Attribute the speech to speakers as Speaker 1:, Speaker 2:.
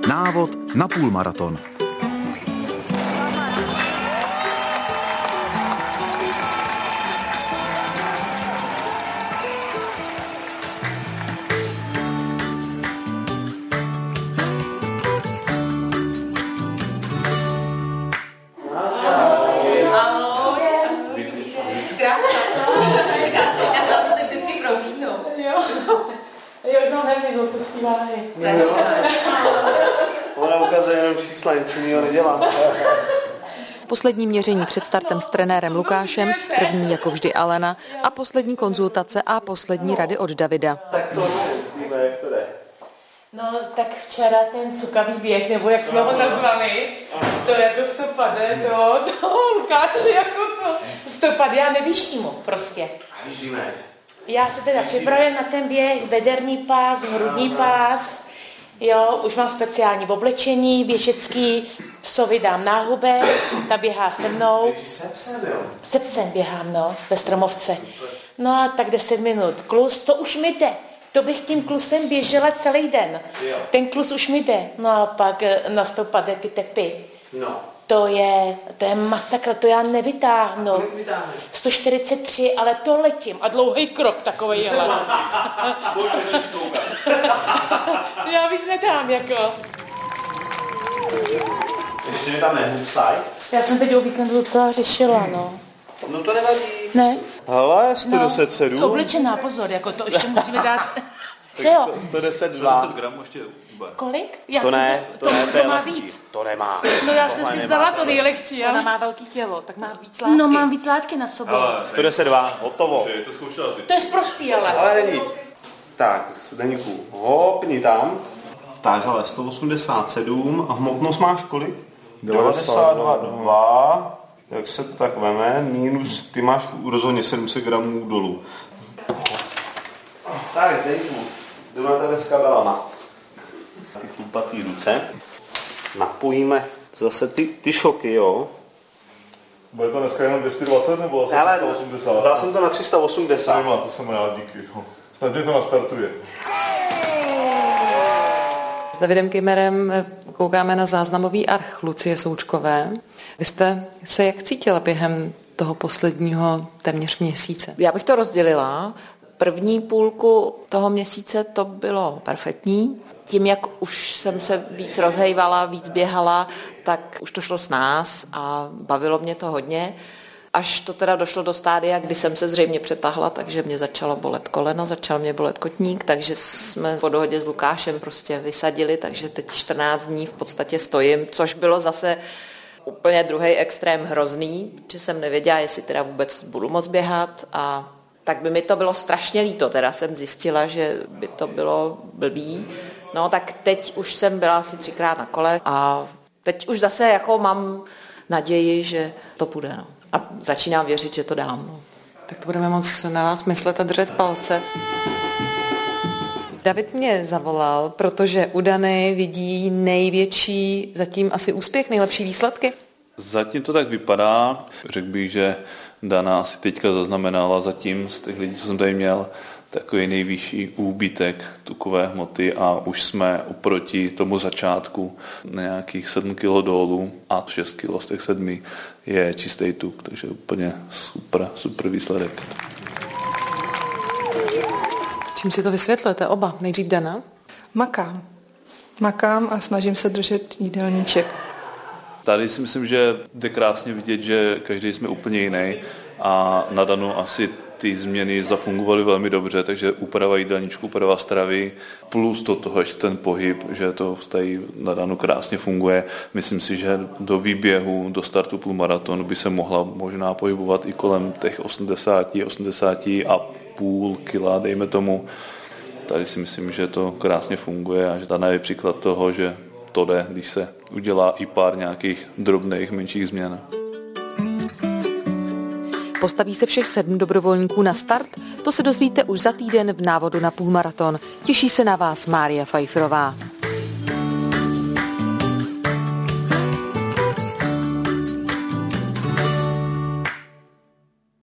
Speaker 1: Návod na půlmaraton.
Speaker 2: Ona ukazuje jenom čísla, nic jiného nedělá.
Speaker 3: Poslední měření před startem s trenérem Lukášem, první jako vždy Alena a poslední konzultace a poslední rady od Davida.
Speaker 2: Tak co víme, jak to jde?
Speaker 4: No, tak včera ten cukavý běh, nebo jak jsme ho nazvali, to jako stopade, to Lukáše jako to stopad, já nevyštím mu prostě. Já se teda připravím na ten běh, bederní pás, hrudní pás, jo, už mám speciální oblečení, běžecký, psovi dám náhubek, ta běhá se mnou. Se psem běhám, no, ve Stromovce. No a tak 10 minut. Klus, to už mi jde. To bych tím klusem běžela celý den. Ten klus už mi jde. No a pak na stopade ty tepy.
Speaker 2: No.
Speaker 4: To je masakra, to já nevytáhnu. 143, ale to letím. A dlouhý krok takovej je. Já víc nedám, jako.
Speaker 2: Ještě mi tam nehusaj.
Speaker 4: Já jsem teď o víkendu docela řešila, no.
Speaker 2: No to nevadí.
Speaker 4: Ne?
Speaker 2: Hele, 110,7.
Speaker 4: No, oblečená, pozor, jako to ještě musíme dát. Že jo?
Speaker 2: 110,2.
Speaker 5: gramů ještě úplně.
Speaker 4: Kolik?
Speaker 2: To ne, to
Speaker 4: má
Speaker 2: lehký.
Speaker 4: víc.
Speaker 2: To nemá.
Speaker 4: No já jsem si vzala to nejlehčí,
Speaker 3: Ona
Speaker 4: ale...
Speaker 3: má velký tělo, tak má víc látky.
Speaker 4: No mám víc látky na sobě.
Speaker 2: 110,2, hotovo.
Speaker 5: To zkoušela ty.
Speaker 4: To je sprostý, ale.
Speaker 2: Ale není. Tak, Zdeňku, hopni tam. Tak, ale 187 a hmotnost máš kolik? 92,2. Jak se to tak veme, minus, ty máš rozhodně 700 gramů dolů. Tak, Zdeňku, jdu na tebe s kabelama. Ty chlupatý ruce. Napojíme zase ty šoky, jo.
Speaker 6: Bude to dneska jenom 220 nebo 380?
Speaker 2: Zdal jsem to na 380.
Speaker 6: Zajímá, to jsem rád, díky. Snad mě to nastartuje.
Speaker 3: S Davidem Kejmerem koukáme na záznamový arch Lucie Součkové. Vy jste se jak cítila během toho posledního téměř měsíce?
Speaker 7: Já bych to rozdělila. První půlku toho měsíce to bylo perfektní. Tím, jak už jsem se víc rozhejvala, víc běhala, tak už to šlo s nás a bavilo mě to hodně. Až to teda došlo do stádia, kdy jsem se zřejmě přetahla, takže mě začalo bolet koleno, začal mě bolet kotník, takže jsme po dohodě s Lukášem prostě vysadili, takže teď 14 dní v podstatě stojím, což bylo zase úplně druhý extrém hrozný, že jsem nevěděla, jestli teda vůbec budu moc běhat a tak by mi to bylo strašně líto, teda jsem zjistila, že by to bylo blbý. No tak teď už jsem byla asi 3krát na kole a teď už zase jako mám naději, že to půjde. No. A začínám věřit, že to dám. No.
Speaker 3: Tak to budeme moc na vás myslet a držet palce. David mě zavolal, protože u Dany vidí největší zatím asi úspěch, nejlepší výsledky.
Speaker 5: Zatím to tak vypadá. Řekl bych, že Dana asi teďka zaznamenala zatím z těch lidí, co jsem tady měl, takový nejvyšší úbytek tukové hmoty a už jsme oproti tomu začátku nějakých 7 kg dolů a 6 kg z těch 7 je čistý tuk, takže úplně super výsledek.
Speaker 3: Čím si to vysvětlujete oba? Nejdřív Dana?
Speaker 8: Makám a snažím se držet jídelníček.
Speaker 5: Tady si myslím, že jde krásně vidět, že každý jsme úplně jiný a na Danu asi ty změny zafungovaly velmi dobře, takže úprava jídelníčku, úprava stravy, plus do toho ještě ten pohyb, že to tady na Danu krásně funguje. Myslím si, že do výběhu, do startu půlmaratonu by se mohla možná pohybovat i kolem těch 80,5 kila, dejme tomu. Tady si myslím, že to krásně funguje a že Dana je příklad toho, že to jde, když se udělá i pár nějakých drobných, menších změn.
Speaker 3: Postaví se všech 7 dobrovolníků na start? To se dozvíte už za týden v návodu na půlmaraton. Těší se na vás Mária Pfeifferová.